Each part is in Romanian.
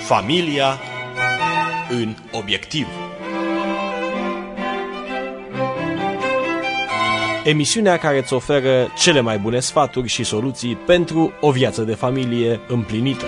Familia în obiectiv. Emisiunea care îți oferă cele mai bune sfaturi și soluții pentru o viață de familie împlinită.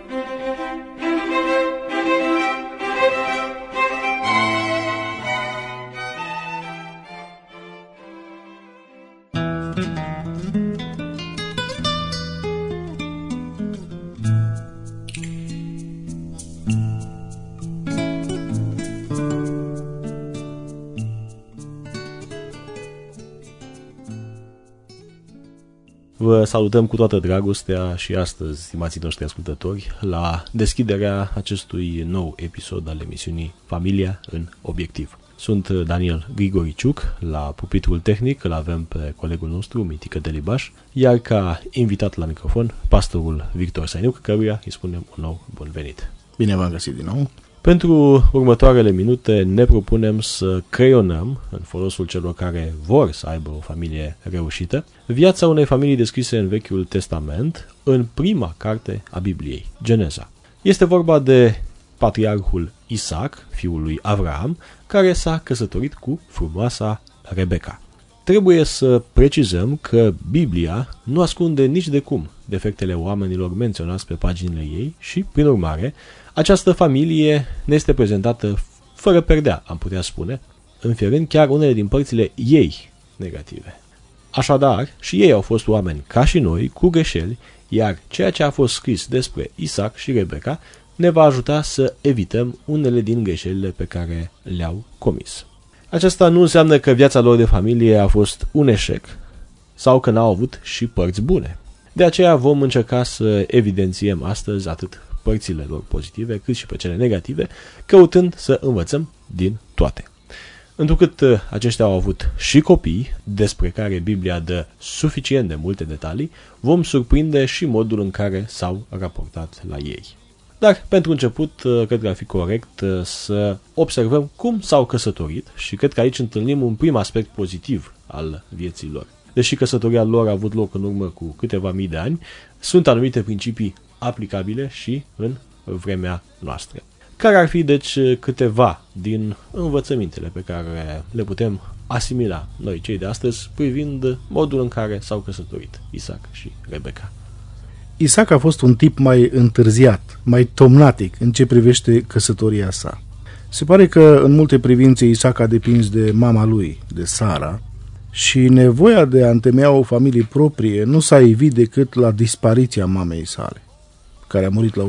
Vă salutăm cu toată dragostea și astăzi, stimații noștri ascultători, la deschiderea acestui nou episod al emisiunii Familia în obiectiv. Sunt Daniel Grigoriciuc, la pupitrul tehnic îl avem pe colegul nostru, Mitică Delibaș, iar ca invitat la microfon, pastorul Victor Sainiuc, căruia îi spunem un nou bun venit. Bine v-am găsit din nou! Pentru următoarele minute ne propunem să creionăm, în folosul celor care vor să aibă o familie reușită, viața unei familii descrise în Vechiul Testament, în prima carte a Bibliei, Geneza. Este vorba de patriarhul Isaac, fiul lui Avraam, care s-a căsătorit cu frumoasa Rebecca. Trebuie să precizăm că Biblia nu ascunde nici de cum defectele oamenilor menționați pe paginile ei și, prin urmare, această familie ne este prezentată fără perdea, am putea spune, înfierând chiar unele din părțile ei negative. Așadar, și ei au fost oameni ca și noi, cu greșeli, iar ceea ce a fost scris despre Isaac și Rebecca ne va ajuta să evităm unele din greșelile pe care le-au comis. Aceasta nu înseamnă că viața lor de familie a fost un eșec sau că n-au avut și părți bune. De aceea vom încerca să evidențiem astăzi atât părțile lor pozitive cât și pe cele negative, căutând să învățăm din toate. Întrucât aceștia au avut și copii, despre care Biblia dă suficient de multe detalii, vom surprinde și modul în care s-au raportat la ei. Dar, pentru început, cred că ar fi corect să observăm cum s-au căsătorit și cred că aici întâlnim un prim aspect pozitiv al vieții lor. Deși căsătoria lor a avut loc în urmă cu câteva mii de ani, sunt anumite principii aplicabile și în vremea noastră. Care ar fi, deci, câteva din învățămintele pe care le putem asimila noi, cei de astăzi, privind modul în care s-au căsătorit Isaac și Rebecca? Isaac a fost un tip mai întârziat, mai tomnatic în ce privește căsătoria sa. Se pare că în multe privințe Isaac a depins de mama lui, de Sara, și nevoia de a întemeia o familie proprie nu s-a evit decât la dispariția mamei sale, care a murit la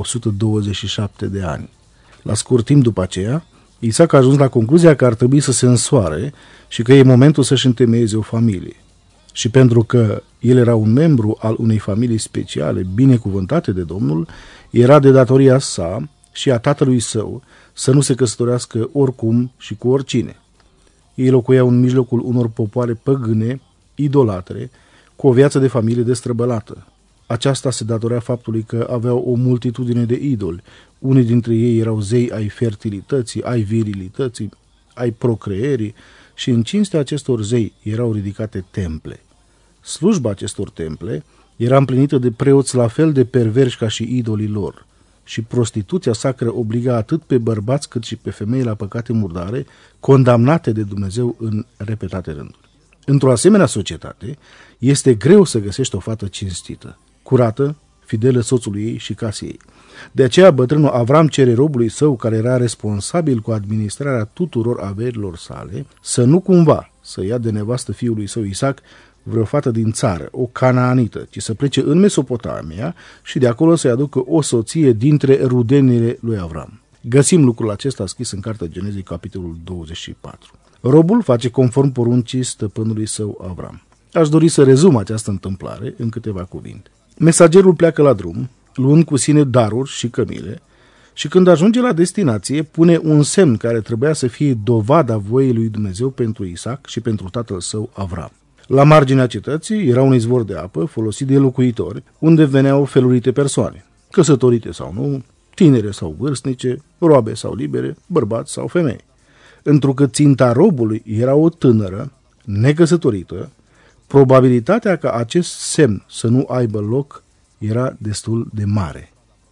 127 de ani. La scurt timp după aceea, Isaac a ajuns la concluzia că ar trebui să se însoare și că e momentul să-și întemeieze o familie. Și pentru că el era un membru al unei familii speciale, binecuvântate de Domnul, era de datoria sa și a tatălui său să nu se căsătorească oricum și cu oricine. Ei locuiau în mijlocul unor popoare păgâne, idolatre, cu o viață de familie destrăbălată. Aceasta se datorea faptului că aveau o multitudine de idoli. Unii dintre ei erau zei ai fertilității, ai virilității, ai procreierii și în cinstea acestor zei erau ridicate temple. Slujba acestor temple era împlinită de preoți la fel de perverși ca și idolii lor și prostituția sacră obliga atât pe bărbați cât și pe femei la păcate murdare, condamnate de Dumnezeu în repetate rânduri. Într-o asemenea societate, este greu să găsești o fată cinstită, curată, fidelă soțului ei și casei ei. De aceea bătrânul Avram cere robului său, care era responsabil cu administrarea tuturor averilor sale, să nu cumva să ia de nevastă fiului său Isaac vreo fată din țară, o canaanită, ci să plece în Mesopotamia și de acolo să-i aducă o soție dintre rudenile lui Avram. Găsim lucrul acesta scris în cartea Genezei, capitolul 24. Robul face conform poruncii stăpânului său Avram. Aș dori să rezum această întâmplare în câteva cuvinte. Mesagerul pleacă la drum, luând cu sine daruri și cămile, și când ajunge la destinație, pune un semn care trebuia să fie dovada voiei lui Dumnezeu pentru Isaac și pentru tatăl său Avram. La marginea cetății era un izvor de apă folosit de locuitori, unde veneau felurite persoane, căsătorite sau nu, tinere sau vârstnice, roabe sau libere, bărbați sau femei. Întrucât ținta robului era o tânără, necăsătorită, probabilitatea ca acest semn să nu aibă loc era destul de mare.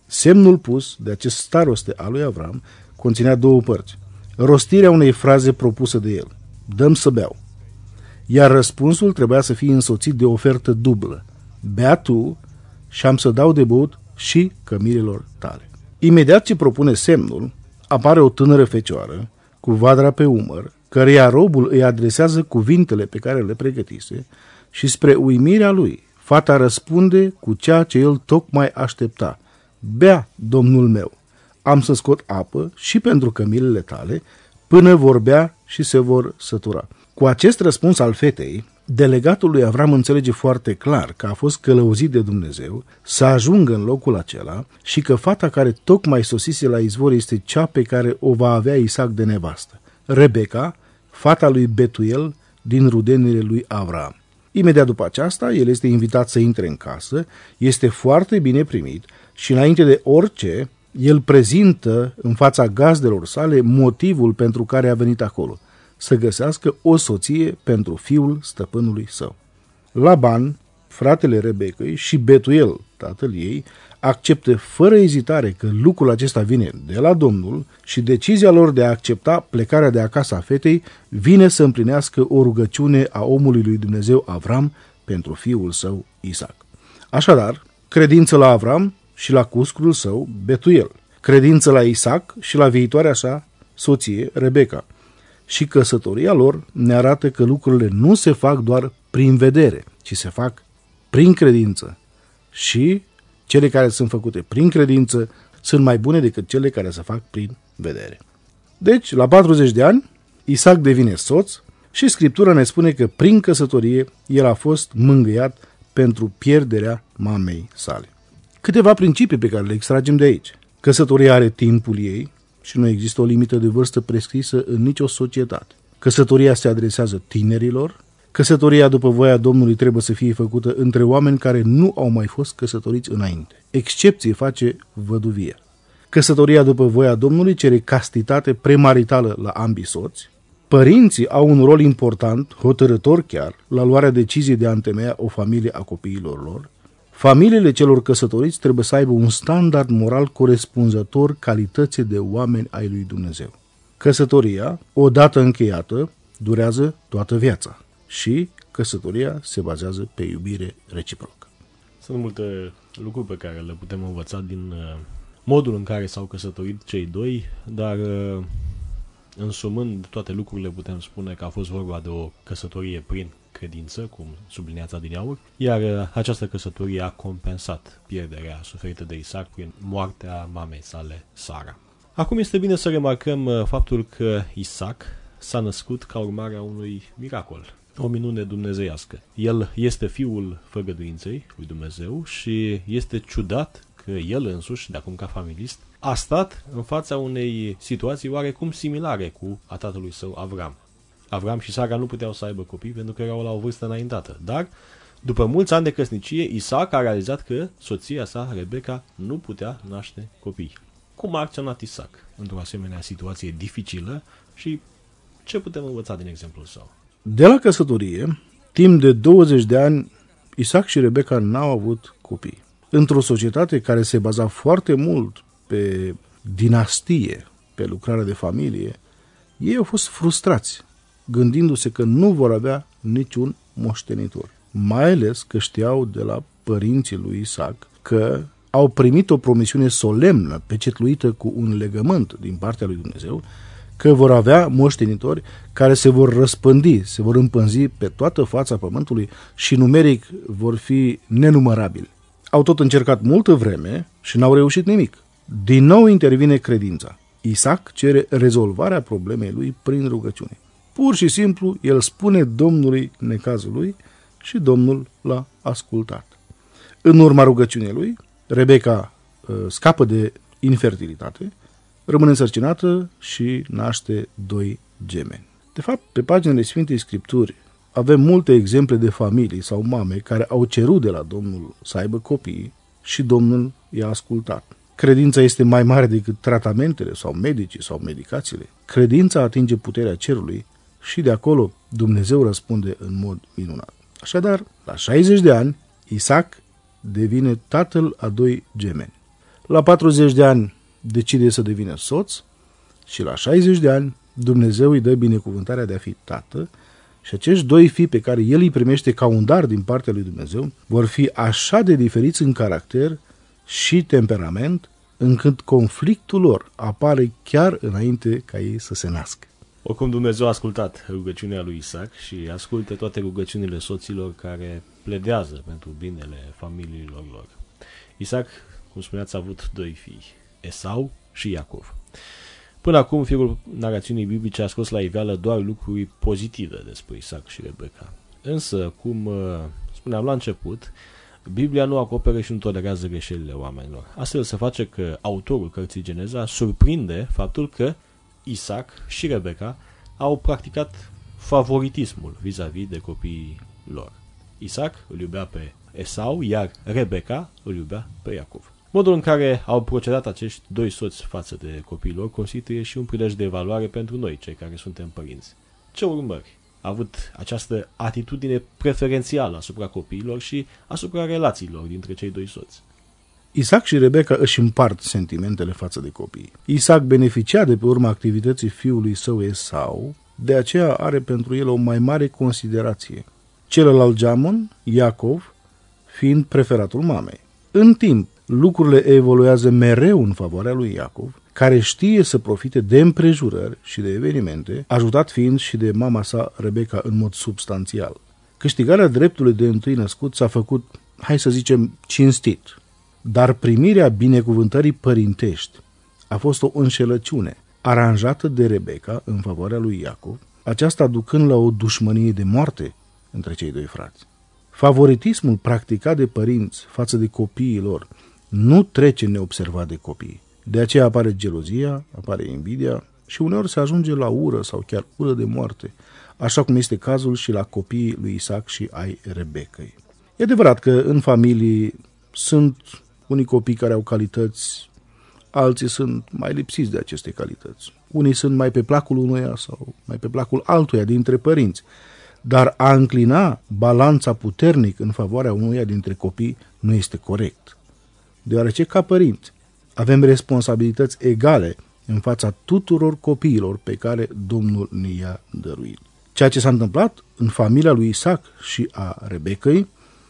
Semnul pus de acest staroste al lui Avram conținea două părți. Rostirea unei fraze propusă de el, dăm să beau. Iar răspunsul trebuia să fie însoțit de o ofertă dublă. Bea tu și am să dau de băut și cămilelor tale. Imediat ce propune semnul, apare o tânără fecioară cu vadra pe umăr, căreia robul îi adresează cuvintele pe care le pregătise și spre uimirea lui, fata răspunde cu ceea ce el tocmai aștepta. Bea, domnul meu, am să scot apă și pentru cămilele tale, până vor bea și se vor sătura. Cu acest răspuns al fetei, delegatul lui Avram înțelege foarte clar că a fost călăuzit de Dumnezeu să ajungă în locul acela și că fata care tocmai sosise la izvor este cea pe care o va avea Isaac de nevastă, Rebecca, fata lui Betuel din rudenile lui Avram. Imediat după aceasta, el este invitat să intre în casă, este foarte bine primit și înainte de orice, el prezintă în fața gazdelor sale motivul pentru care a venit acolo, să găsească o soție pentru fiul stăpânului său. Laban, fratele Rebecăi, și Betuel, tatăl ei, acceptă fără ezitare că lucrul acesta vine de la Domnul și decizia lor de a accepta plecarea de acasă a fetei vine să împlinească o rugăciune a omului lui Dumnezeu Avram pentru fiul său Isaac. Așadar, credință la Avram și la cuscul său Betuel, credință la Isaac și la viitoarea sa soție Rebecca. Și căsătoria lor ne arată că lucrurile nu se fac doar prin vedere, ci se fac prin credință. Și cele care sunt făcute prin credință sunt mai bune decât cele care se fac prin vedere. Deci, la 40 de ani, Isaac devine soț și Scriptura ne spune că prin căsătorie el a fost mângâiat pentru pierderea mamei sale. Câteva principii pe care le extragem de aici. Căsătoria are timpul ei și nu există o limită de vârstă prescrisă în nicio societate. Căsătoria se adresează tinerilor. Căsătoria după voia Domnului trebuie să fie făcută între oameni care nu au mai fost căsătoriți înainte. Excepție face văduvia. Căsătoria după voia Domnului cere castitate premaritală la ambii soți. Părinții au un rol important, hotărător chiar, la luarea deciziei de a întemeia o familie a copiilor lor. Familiile celor căsătoriți trebuie să aibă un standard moral corespunzător calității de oameni ai lui Dumnezeu. Căsătoria, odată încheiată, durează toată viața și căsătoria se bazează pe iubire reciprocă. Sunt multe lucruri pe care le putem învăța din modul în care s-au căsătorit cei doi, dar însumând toate lucrurile putem spune că a fost vorba de o căsătorie prin credință, cum subliniați adineauri, iar această căsătorie a compensat pierderea suferită de Isaac prin moartea mamei sale, Sara. Acum este bine să remarcăm faptul că Isaac s-a născut ca urmare a unui miracol, o minune dumnezeiască. El este fiul făgăduinței lui Dumnezeu și este ciudat că el însuși, de acum ca familist, a stat în fața unei situații oarecum similare cu a tatălui său Avram. Avram și Sara nu puteau să aibă copii pentru că erau la o vârstă înaintată, dar după mulți ani de căsnicie, Isaac a realizat că soția sa, Rebecca, nu putea naște copii. Cum a acționat Isaac într-o asemenea situație dificilă și ce putem învăța din exemplul său? De la căsătorie, timp de 20 de ani, Isaac și Rebecca n-au avut copii. Într-o societate care se baza foarte mult pe dinastie, pe lucrarea de familie, ei au fost frustrați, gândindu-se că nu vor avea niciun moștenitor. Mai ales că știau de la părinții lui Isaac că au primit o promisiune solemnă, pecetluită cu un legământ din partea lui Dumnezeu, că vor avea moștenitori care se vor răspândi, se vor împânzi pe toată fața pământului și numeric vor fi nenumărabili. Au tot încercat multă vreme și n-au reușit nimic. Din nou intervine credința. Isaac cere rezolvarea problemei lui prin rugăciune. Pur și simplu, el spune Domnului necazul lui și Domnul l-a ascultat. În urma rugăciunii lui, Rebecca scapă de infertilitate, rămâne însărcinată și naște 2 gemeni. De fapt, pe paginile Sfintei Scripturi avem multe exemple de familii sau mame care au cerut de la Domnul să aibă copii și Domnul i-a ascultat. Credința este mai mare decât tratamentele sau medicii sau medicațiile. Credința atinge puterea cerului și de acolo Dumnezeu răspunde în mod minunat. Așadar, la 60 de ani, Isaac devine tatăl a 2 gemeni. La 40 de ani decide să devină soț și la 60 de ani Dumnezeu îi dă binecuvântarea de a fi tată și acești doi fii pe care el îi primește ca un dar din partea lui Dumnezeu vor fi așa de diferiți în caracter și temperament încât conflictul lor apare chiar înainte ca ei să se nască. Oricum Dumnezeu a ascultat rugăciunea lui Isaac și ascultă toate rugăciunile soților care pledează pentru binele familiilor lor. Isaac, cum spuneați, a avut doi fii, Esau și Iacov. Până acum, firul narațiunii biblice a scos la iveală doar lucruri pozitive despre Isaac și Rebecca. Însă, cum spuneam la început, Biblia nu acoperă și nu tolerează greșelile oamenilor. Astfel se face că autorul cărții Geneza surprinde faptul că Isaac și Rebecca au practicat favoritismul vis-a-vis de copiii lor. Isaac îl iubea pe Esau, iar Rebecca îl iubea pe Iacov. Modul în care au procedat acești doi soți față de copiii lor constituie și un prilej de evaluare pentru noi, cei care suntem părinți. Ce urmări a avut această atitudine preferențială asupra copiilor și asupra relațiilor dintre cei doi soți? Isaac și Rebecca își împart sentimentele față de copii. Isaac beneficia de pe urma activității fiului său Esau, de aceea are pentru el o mai mare considerație. Celălalt geamăn, Iacov, fiind preferatul mamei. În timp, lucrurile evoluează mereu în favoarea lui Iacov, care știe să profite de împrejurări și de evenimente, ajutat fiind și de mama sa Rebecca în mod substanțial. Câștigarea dreptului de întâi născut s-a făcut, hai să zicem, cinstit, dar primirea binecuvântării părintești a fost o înșelăciune aranjată de Rebecca în favoarea lui Iacov, aceasta ducând la o dușmănie de moarte între cei doi frați. Favoritismul practicat de părinți față de copiii lor nu trece neobservat de copii. De aceea apare gelozia, apare invidia și uneori se ajunge la ură sau chiar ură de moarte, așa cum este cazul și la copiii lui Isaac și ai Rebecăi. E adevărat că în familii sunt unii copii care au calități, alții sunt mai lipsiți de aceste calități. Unii sunt mai pe placul unuia sau mai pe placul altuia dintre părinți, dar a înclina balanța puternic în favoarea unuia dintre copii nu este corect, deoarece ca părinți avem responsabilități egale în fața tuturor copiilor pe care Domnul ne i-a dăruit. Ceea ce s-a întâmplat în familia lui Isaac și a Rebecăi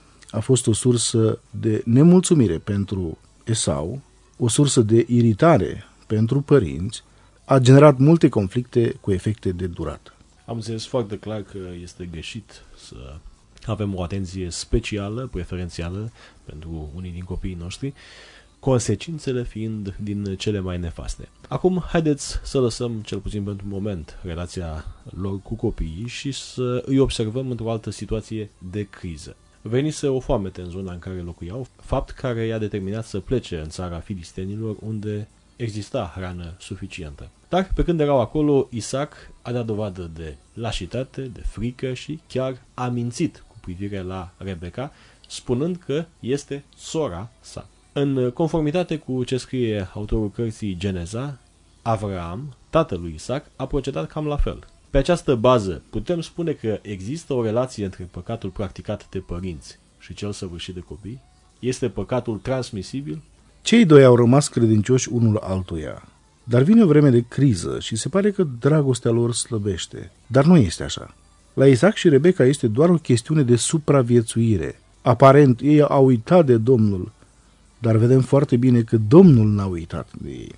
a fost o sursă de nemulțumire pentru Esau, o sursă de iritare pentru părinți, a generat multe conflicte cu efecte de durată. Am înțeles foarte clar că este greșit să avem o atenție specială, preferențială pentru unii din copiii noștri, consecințele fiind din cele mai nefaste. Acum, haideți să lăsăm, cel puțin pentru moment, relația lor cu copiii și să îi observăm într-o altă situație de criză. Venise o foamete în zona în care locuiau, fapt care i-a determinat să plece în țara filistenilor, unde exista hrană suficientă. Dar, pe când erau acolo, Isaac a dat dovadă de lașitate, de frică și chiar a mințit cu privire la Rebecca, spunând că este sora sa. În conformitate cu ce scrie autorul cărții Geneza, Avraam, tatăl lui Isaac, a procedat cam la fel. Pe această bază, putem spune că există o relație între păcatul practicat de părinți și cel săvârșit de copii? Este păcatul transmisibil? Cei doi au rămas credincioși unul altuia, dar vine o vreme de criză și se pare că dragostea lor slăbește. Dar nu este așa. La Isaac și Rebecca este doar o chestiune de supraviețuire. Aparent, ei au uitat de Domnul, dar vedem foarte bine că Domnul n-a uitat de ei.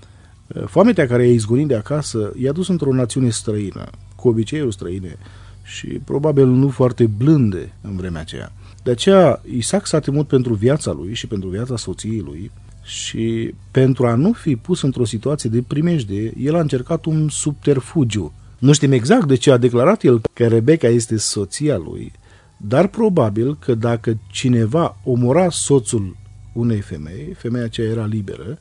Foametea care i-a izgonit de acasă i-a dus într-o națiune străină, cu obiceiuri străine și probabil nu foarte blânde în vremea aceea. De aceea Isaac s-a temut pentru viața lui și pentru viața soției lui și pentru a nu fi pus într-o situație de primejdie, el a încercat un subterfugiu. Nu știm exact de ce a declarat el că Rebecca este soția lui, dar probabil că dacă cineva omora soțul unei femei, femeia aceea era liberă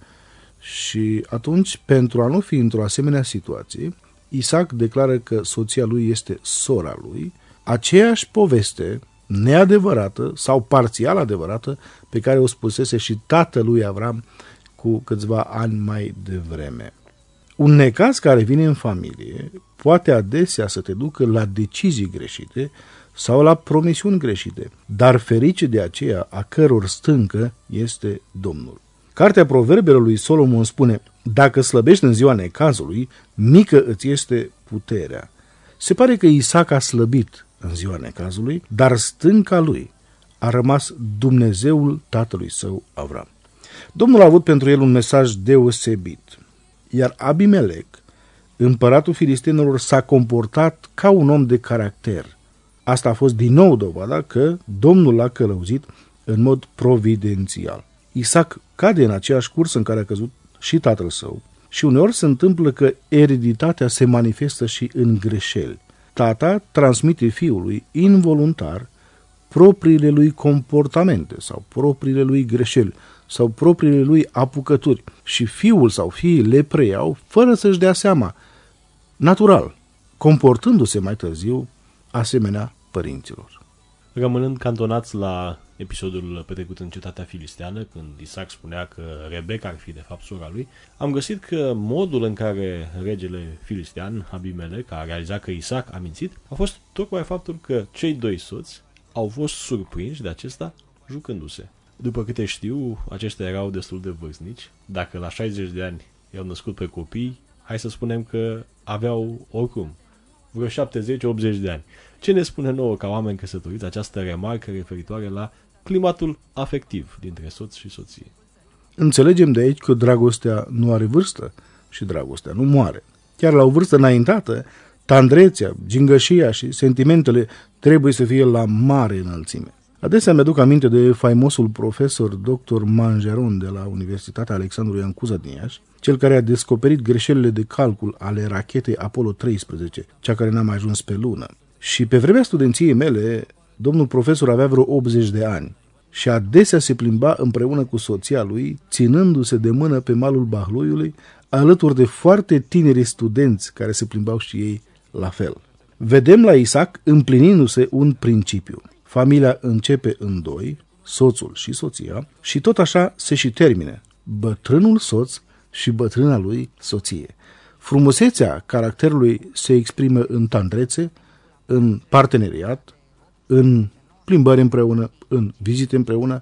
și atunci, pentru a nu fi într-o asemenea situație, Isaac declară că soția lui este sora lui, aceeași poveste neadevărată sau parțial adevărată pe care o spusese și tatălui Avram cu câțiva ani mai devreme. Un necaz care vine în familie poate adesea să te ducă la decizii greșite sau la promisiuni greșite, dar ferice de aceea a căror stâncă este Domnul. Cartea Proverbelor lui Solomon spune: dacă slăbești în ziua necazului, mică îți este puterea. Se pare că Isaac a slăbit în ziua necazului, dar stânca lui a rămas Dumnezeul tatălui său Avram. Domnul a avut pentru el un mesaj deosebit, iar Abimelec, împăratul filistenilor, s-a comportat ca un om de caracter. Asta a fost din nou dovada că Domnul l-a călăuzit în mod providențial. Isaac cade în aceeași cursă în care a căzut și tatăl său și uneori se întâmplă că ereditatea se manifestă și în greșeli. Tata transmite fiului involuntar propriile lui comportamente sau propriile lui greșeli sau propriile lui apucături și fiul sau fiii le preiau fără să-și dea seama, natural, comportându-se mai târziu asemenea părinților. Rămânând cantonați la episodul petrecut în cetatea filisteană, când Isaac spunea că Rebecca ar fi de fapt sora lui, am găsit că modul în care regele filistean, Abimelec, a realizat că Isaac a mințit, a fost tocmai faptul că cei doi soți au fost surprinși de acesta jucându-se. După câte știu, aceștia erau destul de vârstnici. Dacă la 60 de ani i-au născut pe copii, hai să spunem că aveau oricum vreo 70-80 de ani. Ce ne spune nouă ca oameni căsătoriți această remarcă referitoare la climatul afectiv dintre soț și soție? Înțelegem de aici că dragostea nu are vârstă și dragostea nu moare. Chiar la o vârstă înaintată, tandrețea, gingășia și sentimentele trebuie să fie la mare înălțime. Adesea mi-aduc aminte de faimosul profesor dr. Mangeron de la Universitatea Alexandru Ioan Cuza din Iași, cel care a descoperit greșelile de calcul ale rachetei Apollo 13, cea care n-a mai ajuns pe lună. Și pe vremea studenției mele, domnul profesor avea vreo 80 de ani și adesea se plimba împreună cu soția lui, ținându-se de mână pe malul Bahluiului, alături de foarte tineri studenți care se plimbau și ei la fel. Vedem la Isaac împlinindu-se un principiu. Familia începe în doi, soțul și soția, și tot așa se și termine, bătrânul soț și bătrâna lui soție. Frumusețea caracterului se exprimă în tandrețe, în parteneriat, în plimbări împreună, în vizite împreună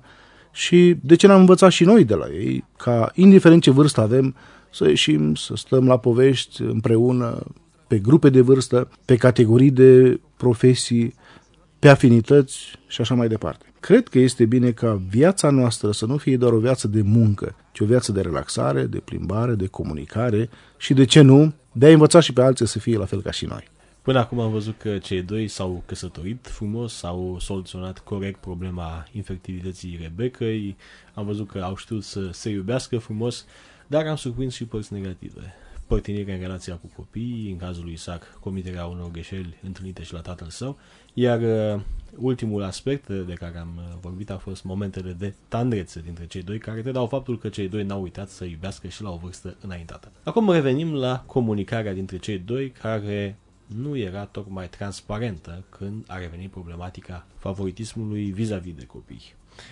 și de ce n-am învățat și noi de la ei, ca indiferent ce vârstă avem, să ieșim, să stăm la povești împreună, pe grupe de vârstă, pe categorii de profesii, pe afinități și așa mai departe. Cred că este bine ca viața noastră să nu fie doar o viață de muncă, ci o viață de relaxare, de plimbare, de comunicare și, de ce nu, de a învăța și pe alții să fie la fel ca și noi. Până acum am văzut că cei doi s-au căsătorit frumos, au soluționat corect problema infertilității Rebecăi, am văzut că au știut să se iubească frumos, dar am surprins și părți negative. Părtinirea în relația cu copiii, în cazul lui Isaac, comiterea unor greșeli întâlnite și la tatăl său, iar ultimul aspect de care am vorbit a fost momentele de tandrețe dintre cei doi, care te dau faptul că cei doi n-au uitat să iubească și la o vârstă înaintată. Acum revenim la comunicarea dintre cei doi, care nu era tocmai transparentă când a revenit problematica favoritismului vis-a-vis de copii.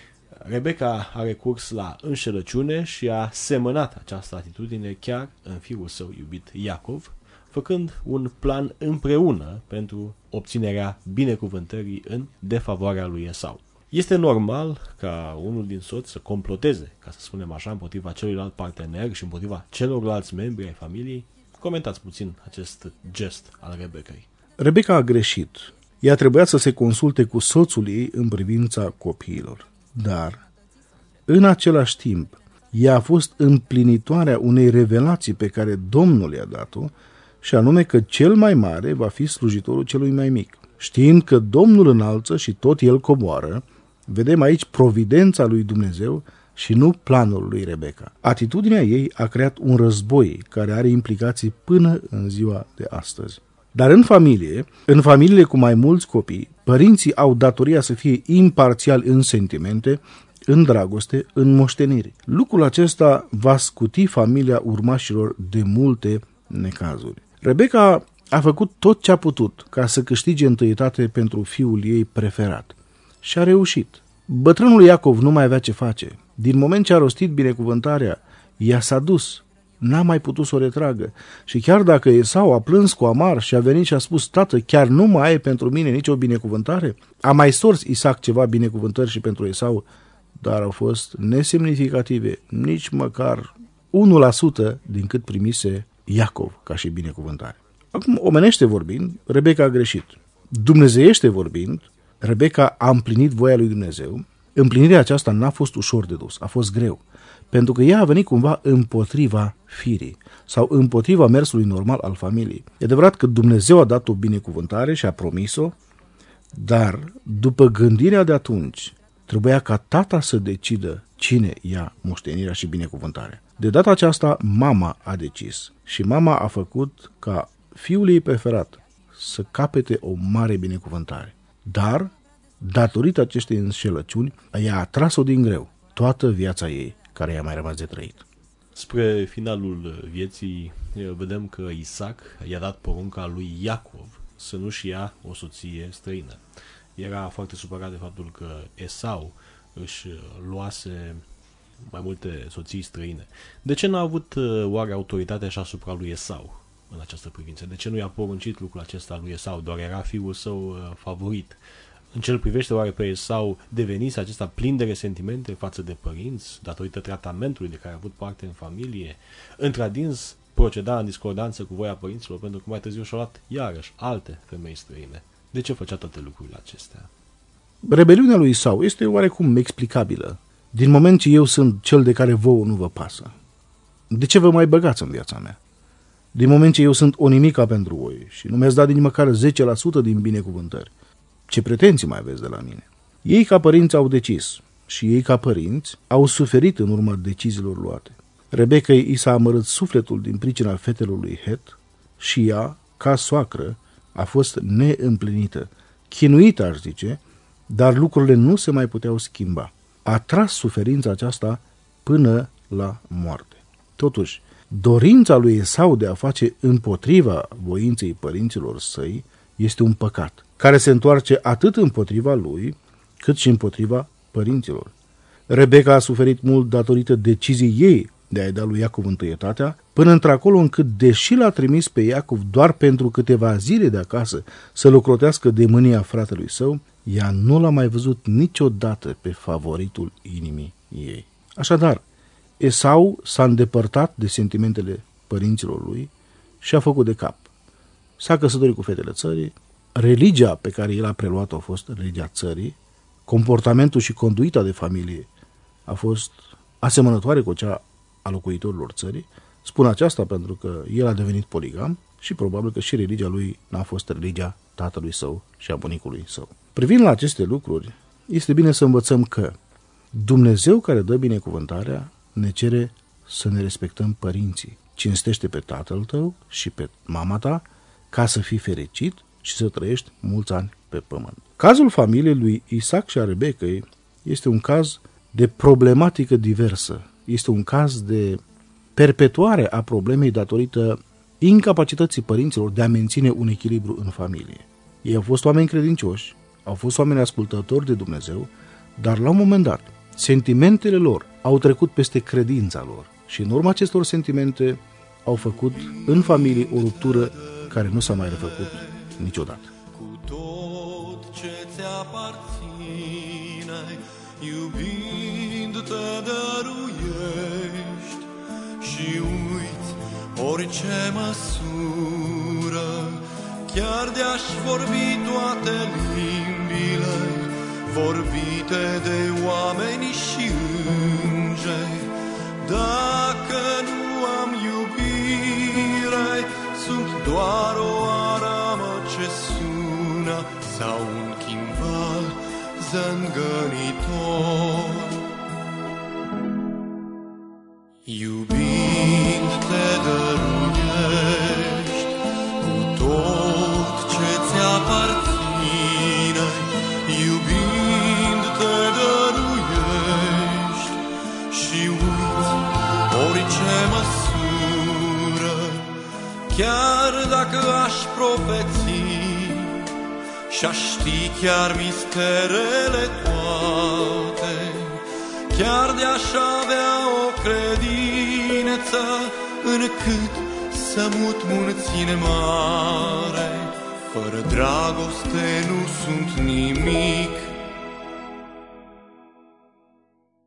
Rebecca a recurs la înșelăciune și a semănat această atitudine chiar în fiul său iubit Iacov, făcând un plan împreună pentru obținerea binecuvântării în defavoarea lui Esau. Este normal ca unul din soți să comploteze, ca să spunem așa, împotriva celuilalt partener și împotriva celorlalți membri ai familiei? Comentați puțin acest gest al Rebecăi. Rebecca a greșit. Ea trebuia să se consulte cu soțul ei în privința copiilor. Dar, în același timp, ea a fost împlinitoarea unei revelații pe care Domnul i-a dat-o, și anume că cel mai mare va fi slujitorul celui mai mic. Știind că Domnul înalță și tot El coboară, vedem aici providența lui Dumnezeu și nu planul lui Rebecca. Atitudinea ei a creat un război care are implicații până în ziua de astăzi. Dar în familiile cu mai mulți copii, părinții au datoria să fie imparțiali în sentimente, în dragoste, în moștenire. Lucrul acesta va scuti familia urmașilor de multe necazuri. Rebecca a făcut tot ce a putut ca să câștige întâietate pentru fiul ei preferat. Și a reușit. Bătrânul Iacov nu mai avea ce face. Din moment ce a rostit binecuvântarea, ea s-a dus. N-a mai putut să o retragă. Și chiar dacă Esau a plâns cu amar și a venit și a spus: tată, chiar nu mai ai pentru mine nicio binecuvântare? A mai stors Isaac ceva binecuvântări și pentru Esau, dar au fost nesemnificative, nici măcar 1% din cât primise Iacov ca și binecuvântare. Acum, omenește vorbind, Rebecca a greșit. Dumnezeiește vorbind, Rebecca a împlinit voia lui Dumnezeu. Împlinirea aceasta n-a fost ușor de dus, a fost greu, pentru că ea a venit cumva împotriva firii sau împotriva mersului normal al familiei. E adevărat că Dumnezeu a dat o binecuvântare și a promis-o, dar după gândirea de atunci, trebuia ca tata să decidă cine ia moștenirea și binecuvântarea. De data aceasta, mama a decis și mama a făcut ca fiul ei preferat să capete o mare binecuvântare. Dar, datorită acestei înșelăciuni, ea a tras-o din greu toată viața ei, care i-a mai rămas de trăit. Spre finalul vieții, vedem că Isaac i-a dat porunca lui Iacov să nu-și ia o soție străină. Era foarte supărat de faptul că Esau își luase mai multe soții străine. De ce n-a avut oare autoritatea și asupra lui Esau în această privință? De ce nu i-a poruncit lucrul acesta lui Esau? Doar era fiul său favorit. În ce îl privește oare pe Esau, devenise acesta plin de resentimente față de părinți, datorită tratamentului de care a avut parte în familie? Într-adins, proceda în discordanță cu voia părinților, pentru că mai târziu și-a luat iarăși alte femei străine. De ce făcea toate lucrurile acestea? Rebeliunea lui Esau este oarecum explicabilă. Din moment ce eu sunt cel de care vouă nu vă pasă, de ce vă mai băgați în viața mea? Din moment ce eu sunt o nimica pentru voi și nu mi-ați dat nici măcar 10% din binecuvântări, ce pretenții mai aveți de la mine? Ei ca părinți au decis și ei ca părinți au suferit în urma deciziilor luate. Rebecca i s-a amărât sufletul din pricina fetelor lui Het și ea, ca soacră, a fost neîmplinită, chinuită, aș zice, dar lucrurile nu se mai puteau schimba. A tras suferința aceasta până la moarte. Totuși, dorința lui Esau de a face împotriva voinței părinților săi este un păcat, care se întoarce atât împotriva lui, cât și împotriva părinților. Rebecca a suferit mult datorită deciziei ei de a-i da lui Iacov întâietatea, până într-acolo încât, deși l-a trimis pe Iacov doar pentru câteva zile de acasă să lucrotească de mânia fratelui său, ea nu l-a mai văzut niciodată pe favoritul inimii ei. Așadar, Esau s-a îndepărtat de sentimentele părinților lui și a făcut de cap. S-a căsătorit cu fetele țării, religia pe care el a preluat-o a fost religia țării, comportamentul și conduita de familie a fost asemănătoare cu cea a locuitorilor țării. Spun aceasta pentru că el a devenit poligam și probabil că și religia lui n-a fost religia tatălui său și a bunicului său. Privind la aceste lucruri, este bine să învățăm că Dumnezeu care dă binecuvântarea ne cere să ne respectăm părinții. Cinstește pe tatăl tău și pe mama ta ca să fii fericit și să trăiești mulți ani pe pământ. Cazul familiei lui Isaac și a Rebecăi este un caz de problematică diversă. Este un caz de perpetuare a problemei datorită incapacității părinților de a menține un echilibru în familie. Ei au fost oameni credincioși, au fost oameni ascultători de Dumnezeu, dar la un moment dat, sentimentele lor au trecut peste credința lor și în urma acestor sentimente au făcut în familie o ruptură care nu s-a mai refăcut niciodată. Cu tot ce ți-aparține, iubindu-te dăruiești și uiți orice măsură, chiar de-aș vorbi toate limbile, vorbite de oameni și îngeri, dacă nu am iubire, sunt doar o aramă ce sună sau un chimval zângănitor. Iubind te dăruiești cu tot ce ți-aparține, iubind te dăruiești și uiți orice măsură, chiar dacă aș profeți și-aș ști chiar misterele toate, chiar de-aș avea o credință încât să mut munți în mare, fără dragoste nu sunt nimic.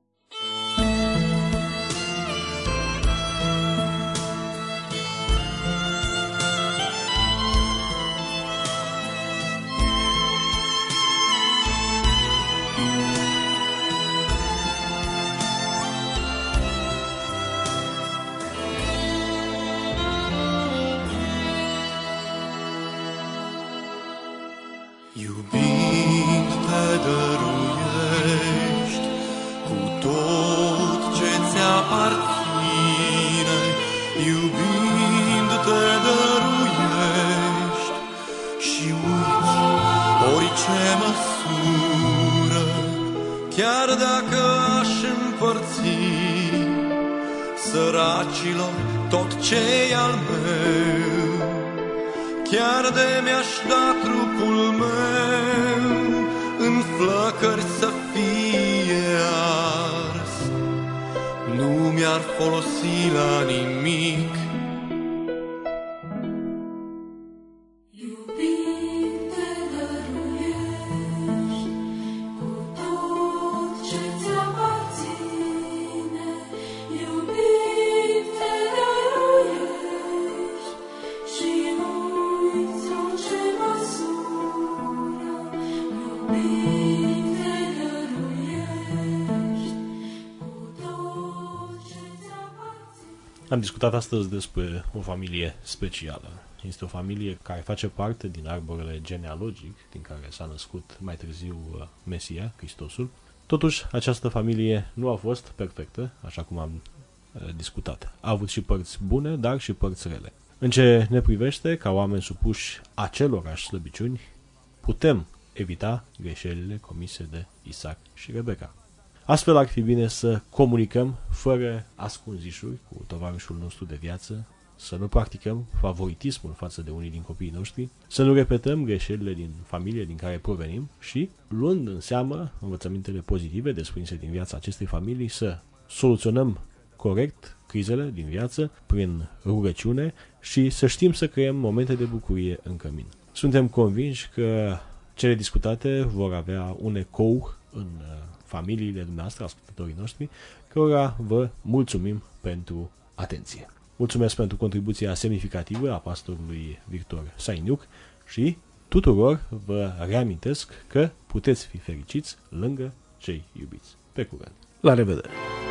dăruiești cu tot ce ți-aparține, iubind te dăruiești și uiți orice măsură, chiar dacă aș împărți săracilor tot ce-i al meu, chiar de mi-aș da trupul meu în flăcări să fie ars, nu mi-ar folosi la nimic. Am discutat astăzi despre o familie specială. Este o familie care face parte din arborele genealogic din care s-a născut mai târziu Mesia, Hristosul. Totuși, această familie nu a fost perfectă, așa cum am discutat. A avut și părți bune, dar și părți rele. În ce ne privește, ca oameni supuși acelorași slăbiciuni, putem evita greșelile comise de Isaac și Rebecca. Astfel ar fi bine să comunicăm fără ascunzișuri cu tovarășul nostru de viață, să nu practicăm favoritismul față de unii din copiii noștri, să nu repetăm greșelile din familie din care provenim și, luând în seamă învățămintele pozitive desprinse din viața acestei familii, să soluționăm corect crizele din viață prin rugăciune și să știm să creăm momente de bucurie în cămin. Suntem convinși că cele discutate vor avea un ecou în familiile dumneavoastră, ascultătorii noștri, cărora vă mulțumim pentru atenție. Mulțumesc pentru contribuția semnificativă a pastorului Victor Sainiuc și tuturor vă reamintesc că puteți fi fericiți lângă cei iubiți. Pe curând! La revedere!